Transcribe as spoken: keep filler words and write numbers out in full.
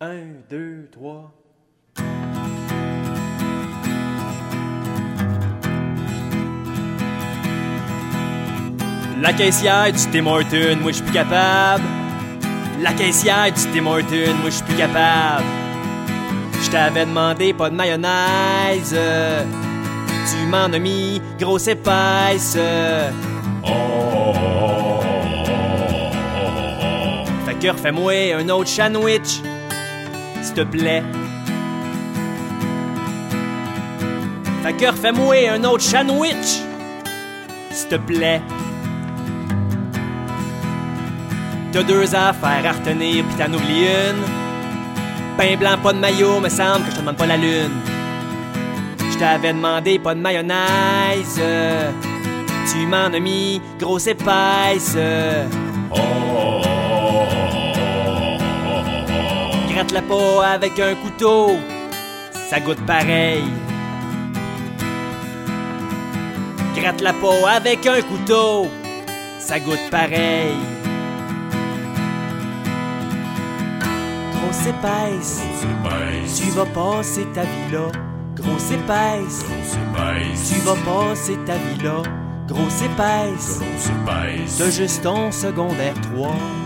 Un, deux, trois. La caissière du Tim Hortons, moi je suis plus capable. La caissière du Tim Hortons, moi je suis plus capable. Je t'avais demandé pas de mayonnaise, tu m'en as mis grosse épaisse. Oh. Fait que refais-moi un autre sandwich, s'il te plaît. Fait que refais-moi un autre sandwich, s'il te plaît. T'as deux affaires à retenir pis t'en oublies une. Pain blanc, pas de maillot, me semble que je te demande pas la lune. Je t'avais demandé pas de mayonnaise, tu m'en as mis grosse épaisse. Oh. Gratte-la pas avec un couteau, ça goûte pareil. Gratte-la pas avec un couteau, ça goûte pareil. Grosse épaisse, tu vas passer ta vie là. Grosse épaisse, tu vas passer ta vie là. Grosse épaisse, t'as juste ton secondaire trois.